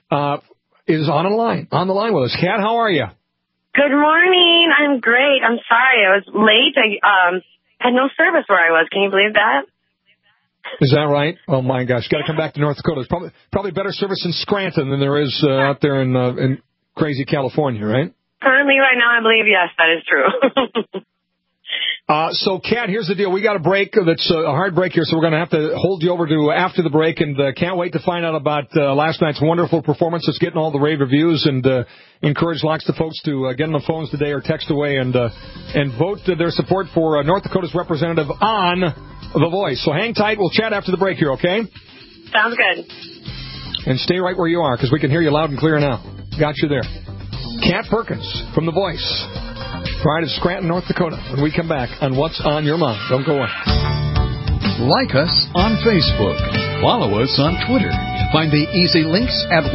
is on the line with us. Kat, how are you? Good morning. I'm great. I'm sorry I was late. I had no service where I was. Can you believe that? Is that right? Oh my gosh! Got to come back to North Dakota. There's probably better service in Scranton than there is out there in crazy California, right? Currently, right now, I believe yes, that is true. So, Kat, here's the deal. We got a break that's a hard break here, so we're going to have to hold you over to after the break, and can't wait to find out about last night's wonderful performance. It's getting all the rave reviews, and encourage lots of folks to get on the phones today or text away and vote their support for North Dakota's representative on The Voice. So hang tight. We'll chat after the break here, okay? Sounds good. And stay right where you are, because we can hear you loud and clear now. Got you there. Kat Perkins from The Voice. Pride of Scranton, North Dakota. When we come back on What's on Your Mind. Don't go away. Like us on Facebook. Follow us on Twitter. Find the easy links at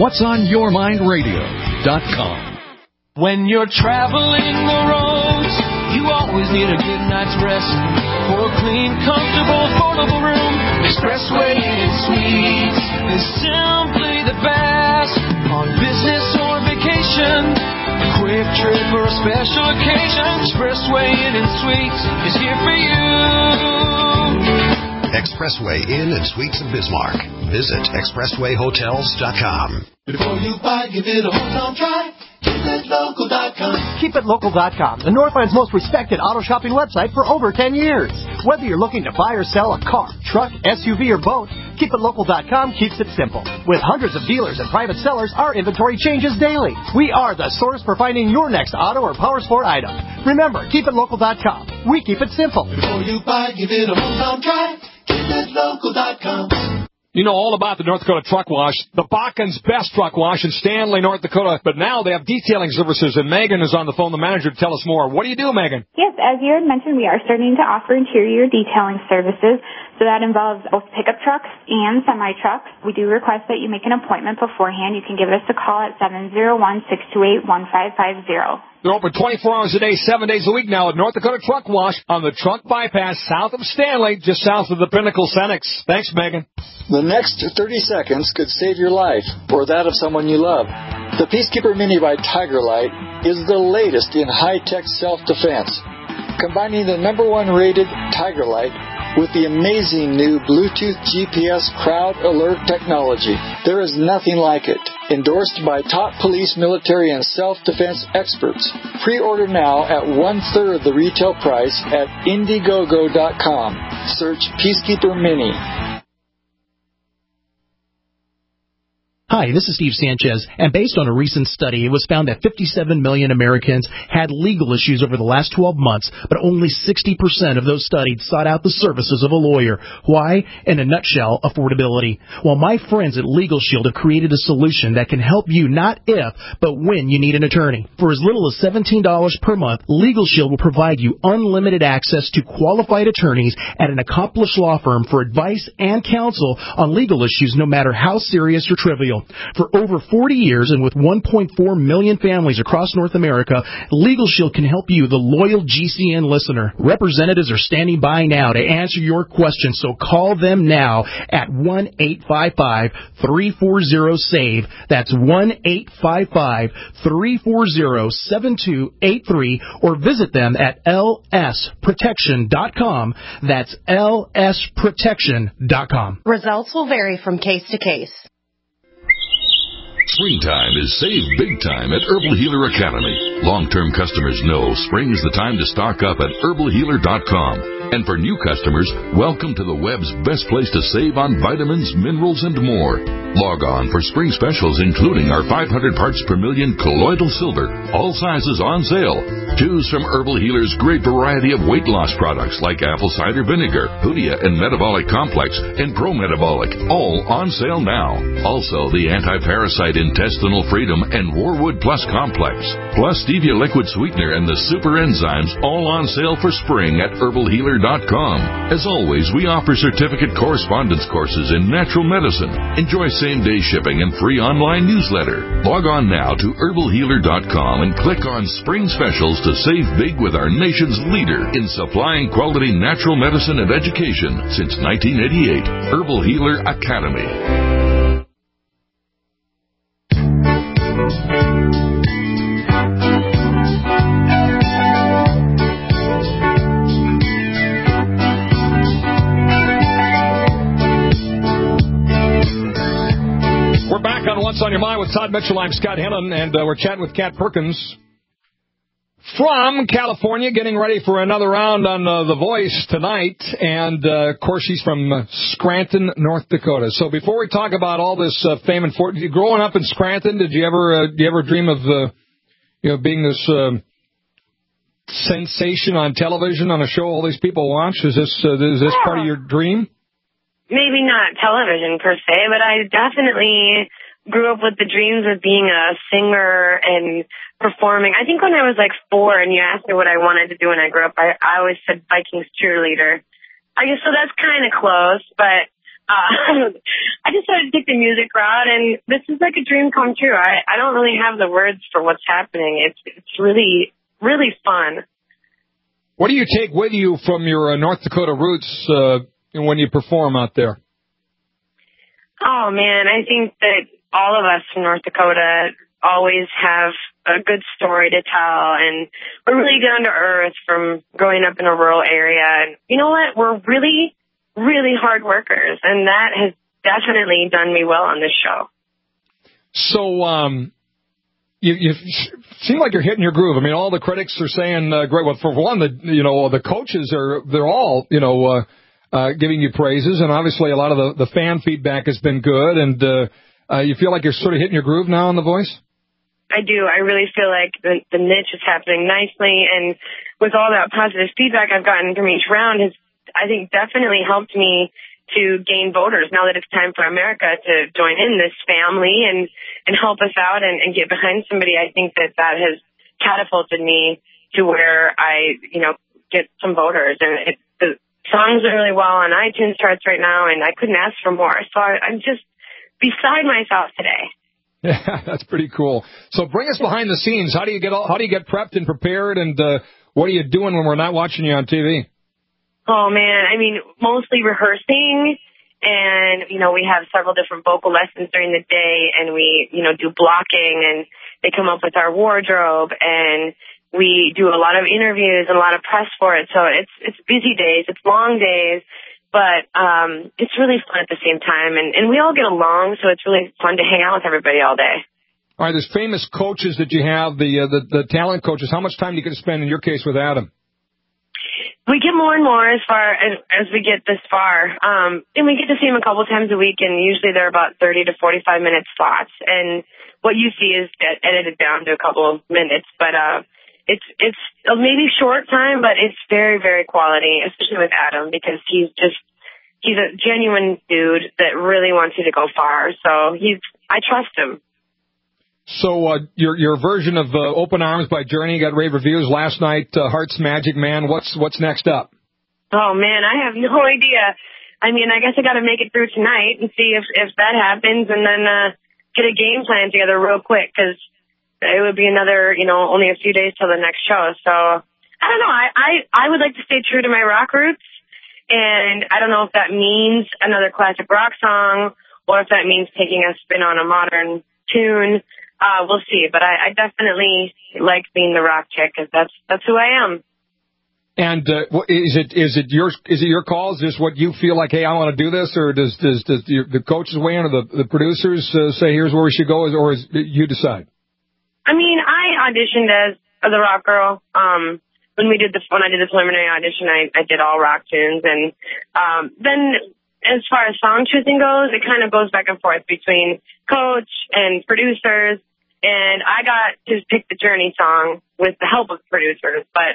whatsonyourmindradio.com. When you're traveling the roads, you always need a good night's rest. For a clean, comfortable, affordable room, Expressway Inn & Suites is simply the best. On business or vacation, quick trip or a special occasion, Expressway Inn & Suites is here for you. Expressway Inn & Suites in Bismarck. Visit expresswayhotels.com. Before you buy, give it a hometown try. VisitLocal.com. KeepItLocal.com, the Northland's most respected auto shopping website for over 10 years. Whether you're looking to buy or sell a car, truck, SUV, or boat, KeepItLocal.com keeps it simple. With hundreds of dealers and private sellers, our inventory changes daily. We are the source for finding your next auto or power sport item. Remember, KeepItLocal.com. We keep it simple. Before you buy, give it a hometown try. KeepItLocal.com. You know all about the North Dakota Truck Wash, the Bakken's Best Truck Wash in Stanley, North Dakota. But now they have detailing services, and Megan is on the phone, the manager, to tell us more. What do you do, Megan? Yes, as you had mentioned, we are starting to offer interior detailing services. So that involves both pickup trucks and semi-trucks. We do request that you make an appointment beforehand. You can give us a call at 701-628-1550. They're open 24 hours a day, 7 days a week now at North Dakota Truck Wash on the Truck Bypass south of Stanley, just south of the Pinnacle Cenex. Thanks, Megan. The next 30 seconds could save your life or that of someone you love. The Peacekeeper Mini by Tiger Light is the latest in high-tech self-defense, combining the #1 rated Tiger Light with the amazing new Bluetooth GPS crowd alert technology. There is nothing like it. Endorsed by top police, military, and self-defense experts. Pre-order now at 1/3 the retail price at Indiegogo.com. Search Peacekeeper Mini. Hi, this is Steve Sanchez, and based on a recent study, it was found that 57 million Americans had legal issues over the last 12 months, but only 60% of those studied sought out the services of a lawyer. Why? In a nutshell, affordability. Well, my friends at Legal Shield have created a solution that can help you not if, but when you need an attorney. For as little as $17 per month, Legal Shield will provide you unlimited access to qualified attorneys at an accomplished law firm for advice and counsel on legal issues, no matter how serious or trivial. For over 40 years and with 1.4 million families across North America, Legal Shield can help you, the loyal GCN listener. Representatives are standing by now to answer your questions, so call them now at 1-855-340-SAVE. That's 1-855-340-7283, or visit them at lsprotection.com. That's lsprotection.com. Results will vary from case to case. Springtime is save big time at Herbal Healer Academy. Long-term customers know spring is the time to stock up at herbalhealer.com. And for new customers, welcome to the web's best place to save on vitamins, minerals, and more. Log on for spring specials, including our 500 parts per million colloidal silver, all sizes on sale. Choose from Herbal Healer's great variety of weight loss products like apple cider vinegar, Hoodia and Metabolic Complex, and Pro Metabolic, all on sale now. Also, the anti-parasite Intestinal Freedom and Warwood Plus Complex, plus Stevia Liquid Sweetener and the Super Enzymes, all on sale for spring at herbalhealer.com. As always, we offer certificate correspondence courses in natural medicine. Enjoy same-day shipping and free online newsletter. Log on now to herbalhealer.com and click on Spring Specials to save big with our nation's leader in supplying quality natural medicine and education since 1988, Herbal Healer Academy. We're back on What's on Your Mind with Todd Mitchell. I'm Scott Hennon, and we're chatting with Kat Perkins from California, getting ready for another round on The Voice tonight. And, of course, she's from Scranton, North Dakota. So before we talk about all this fame and fortune, growing up in Scranton, did you ever dream of being this sensation on television, on a show all these people watch? Is this part of your dream? Maybe not television per se, but I definitely grew up with the dreams of being a singer and performing. I think when I was like 4 and you asked me what I wanted to do when I grew up, I always said Vikings cheerleader. I guess so that's kind of close, but I just started to take the music route, and this is like a dream come true. I don't really have the words for what's happening. It's really, really fun. What do you take with you from your North Dakota roots when you perform out there? Oh, man, I think that all of us in North Dakota always have a good story to tell, and we're really down to earth from growing up in a rural area. And you know what? We're really, really hard workers, and that has definitely done me well on this show. So you seem like you're hitting your groove. I mean, all the critics are saying great. Well, for one, the coaches they're all giving you praises, and obviously a lot of the fan feedback has been good. And you feel like you're sort of hitting your groove now on The Voice? I do. I really feel like the niche is happening nicely, and with all that positive feedback I've gotten from each round has, I think, definitely helped me to gain voters now that it's time for America to join in this family and help us out and get behind somebody. I think that has catapulted me to where I, get some voters. And the songs are really well on iTunes charts right now, and I couldn't ask for more. So I'm just beside myself today. Yeah, that's pretty cool. So bring us behind the scenes. How do you get prepped and prepared, and what are you doing when we're not watching you on TV? Oh, man, I mean, mostly rehearsing, and, we have several different vocal lessons during the day, and we, do blocking, and they come up with our wardrobe, and we do a lot of interviews and a lot of press for it. So it's busy days, it's long days, but it's really fun at the same time, and we all get along, so it's really fun to hang out with everybody all day. All right, there's famous coaches that you have, the talent coaches. How much time do you get to spend, in your case, with Adam? We get more and more as far as we get this far. And we get to see him a couple times a week, and usually they're about 30 to 45-minute slots. And what you see is edited down to a couple of minutes. But it's maybe short time, but it's very, very quality, especially with Adam, because he's a genuine dude that really wants you to go far. So I trust him. So your version of Open Arms by Journey got rave reviews last night. Heart's Magic Man. What's next up? Oh, man, I have no idea. I mean, I guess I got to make it through tonight and see if that happens, and then get a game plan together real quick, because it would be another, only a few days till the next show. So I don't know. I would like to stay true to my rock roots, and I don't know if that means another classic rock song or if that means taking a spin on a modern tune. We'll see, but I definitely like being the rock chick, because that's who I am. And is it your call? Is this what you feel like? Hey, I want to do this, or does the coaches weigh in, or the producers say here's where we should go, or is you decide? I mean, I auditioned as a rock girl. When I did the preliminary audition, I did all rock tunes, and then as far as song choosing goes, it kind of goes back and forth between coach and producers. And I got to pick the Journey song with the help of producers. But,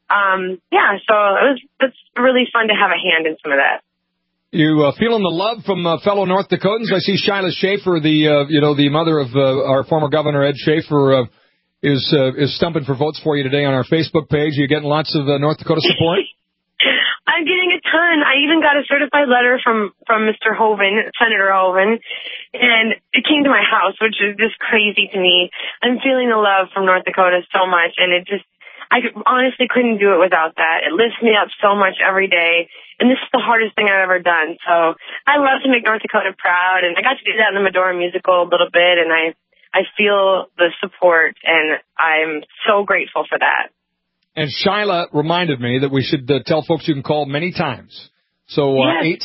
so it's really fun to have a hand in some of that. You feeling the love from fellow North Dakotans? I see Shyla Schaefer, the mother of our former governor, Ed Schaefer, is stumping for votes for you today on our Facebook page. Are you getting lots of North Dakota support? I'm getting a ton. I even got a certified letter from Mr. Hoeven, Senator Hoeven, and it came to my house, which is just crazy to me. I'm feeling the love from North Dakota so much, and I honestly couldn't do it without that. It lifts me up so much every day, and this is the hardest thing I've ever done. So I love to make North Dakota proud, and I got to do that in the Medora musical a little bit, and I feel the support, and I'm so grateful for that. And Shyla reminded me that we should tell folks you can call many times. So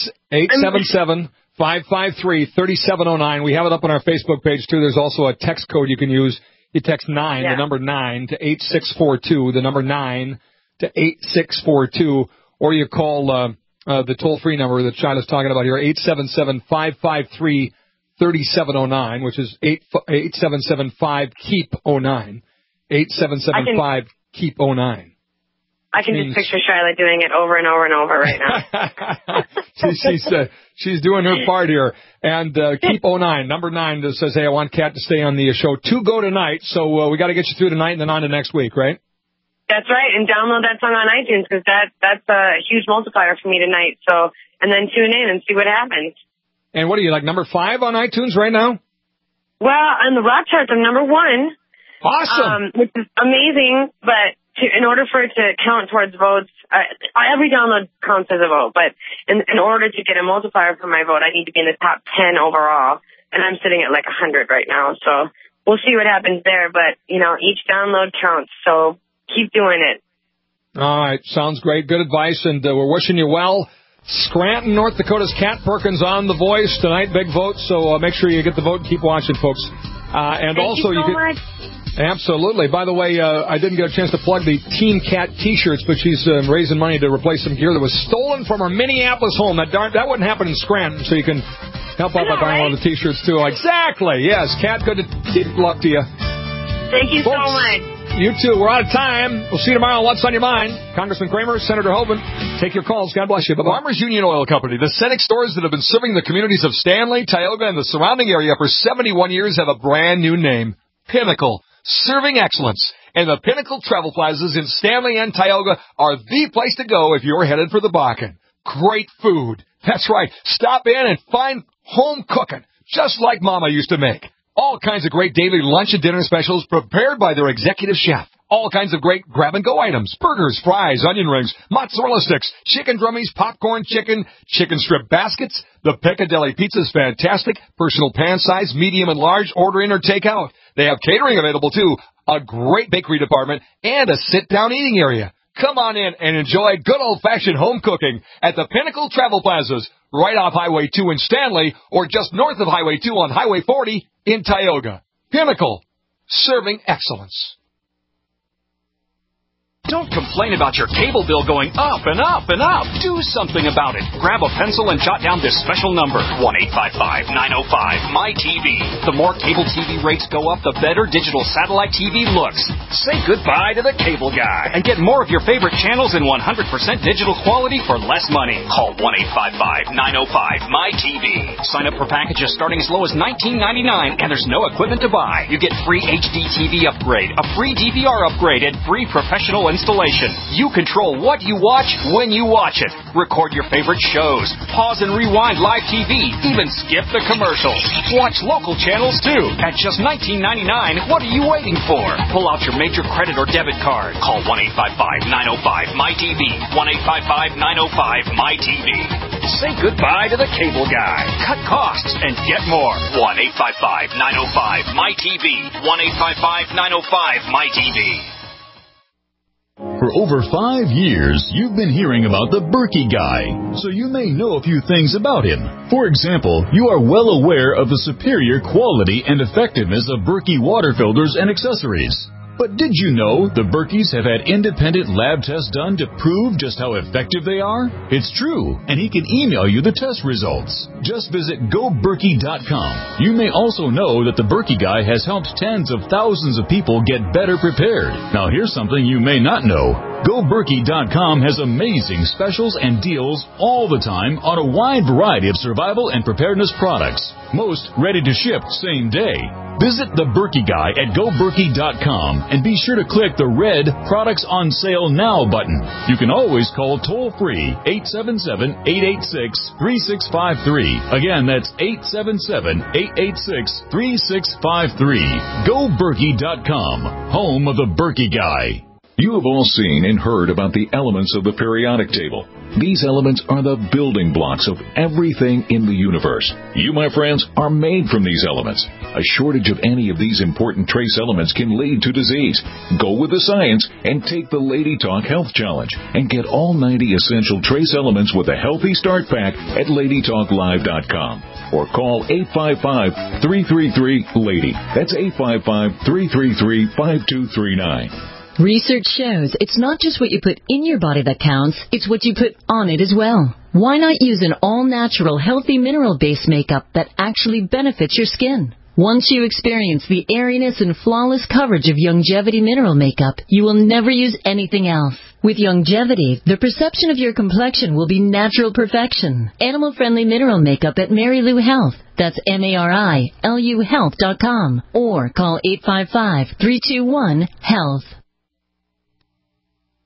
877-553-3709. We have it up on our Facebook page, too. There's also a text code you can use. You text 9, the number 9, to 8642, the number 9 to 8642, or you call the toll-free number that Shyla's talking about here, 877-553-3709, which is 877-5-KEEP-09, 877-5-KEEP-09. I can just picture Shyla doing it over and over and over right now. She's doing her part here. And Keep 09, number 9, that says, hey, I want Kat to stay on the show. 2 go tonight, so we got to get you through tonight and then on to next week, right? That's right, and download that song on iTunes, because that's a huge multiplier for me tonight. So, and then tune in and see what happens. And what are you, like number 5 on iTunes right now? Well, on the rock charts, I'm number 1. Awesome. Which is amazing, but in order for it to count towards votes, every download counts as a vote, but in order to get a multiplier for my vote, I need to be in the top 10 overall, and I'm sitting at like 100 right now, so we'll see what happens there, but, each download counts, so keep doing it. All right, sounds great. Good advice, and we're wishing you well. Scranton, North Dakota's Kat Perkins on The Voice tonight, big vote, so make sure you get the vote and keep watching, folks. And Thank also you so much. Absolutely. By the way, I didn't get a chance to plug the Team Cat T-shirts, but she's raising money to replace some gear that was stolen from her Minneapolis home. That wouldn't happen in Scranton, so you can help out by buying one of the T-shirts, too. Exactly. Yes, Cat, good luck to you. Thank you Folks, so much. You too. We're out of time. We'll see you tomorrow on What's on Your Mind. Congressman Kramer, Senator Hovind, take your calls. God bless you. Bye-bye. Farmers Union Oil Company, the Cenex stores that have been serving the communities of Stanley, Tioga, and the surrounding area for 71 years have a brand new name, Pinnacle. Serving excellence. And the Pinnacle Travel Plazas in Stanley and Tioga are the place to go if you're headed for the Bakken. Great food. That's right. Stop in and find home cooking, just like Mama used to make. All kinds of great daily lunch and dinner specials prepared by their executive chef. All kinds of great grab-and-go items. Burgers, fries, onion rings, mozzarella sticks, chicken drummies, popcorn chicken, chicken strip baskets. The Piccadilly Pizza is fantastic. Personal pan size, medium and large, order in or take out. They have catering available, too. A great bakery department and a sit-down eating area. Come on in and enjoy good old-fashioned home cooking at the Pinnacle Travel Plazas, right off Highway 2 in Stanley, or just north of Highway 2 on Highway 40 in Tioga. Pinnacle, serving excellence. Don't complain about your cable bill going up and up and up. Do something about it. Grab a pencil and jot down this special number, 1-855-905-MyTV. The more cable TV rates go up, the better digital satellite TV looks. Say goodbye to the cable guy and get more of your favorite channels in 100% digital quality for less money. Call 1-855-905-MyTV. Sign up for packages starting as low as $19.99, and there's no equipment to buy. You get free HD TV upgrade, a free DVR upgrade, and free professional installation. You control what you watch when you watch it. Record your favorite shows. Pause and rewind live TV. Even skip the commercials. Watch local channels too. At just $19.99, what are you waiting for? Pull out your major credit or debit card. Call 1-855-905-MyTV. 1-855-905-MyTV. Say goodbye to the cable guy. Cut costs and get more. 1-855-905-MyTV. 1-855-905-MyTV. For over 5 years, you've been hearing about the Berkey Guy, so you may know a few things about him. For example, you are well aware of the superior quality and effectiveness of Berkey water filters and accessories. But did you know the Berkeys have had independent lab tests done to prove just how effective they are? It's true, and he can email you the test results. Just visit GoBerkey.com. You may also know that the Berkey Guy has helped tens of thousands of people get better prepared. Now here's something you may not know. GoBerkey.com has amazing specials and deals all the time on a wide variety of survival and preparedness products. Most ready to ship same day. Visit the Berkey Guy at GoBerkey.com and be sure to click the red Products on Sale Now button. You can always call toll-free 877-886-3653. Again, that's 877-886-3653. GoBerkey.com, home of the Berkey Guy. You have all seen and heard about the elements of the periodic table. These elements are the building blocks of everything in the universe. You, my friends, are made from these elements. A shortage of any of these important trace elements can lead to disease. Go with the science and take the Lady Talk Health Challenge and get all 90 essential trace elements with a healthy start pack at LadyTalkLive.com or call 855-333-LADY. That's 855-333-5239. Research shows it's not just what you put in your body that counts, it's what you put on it as well. Why not use an all-natural, healthy mineral-based makeup that actually benefits your skin? Once you experience the airiness and flawless coverage of Youngevity mineral makeup, you will never use anything else. With Youngevity, the perception of your complexion will be natural perfection. Animal-friendly mineral makeup at Mary Lou Health. That's MARILU Health.com. Or call 855-321-HEALTH.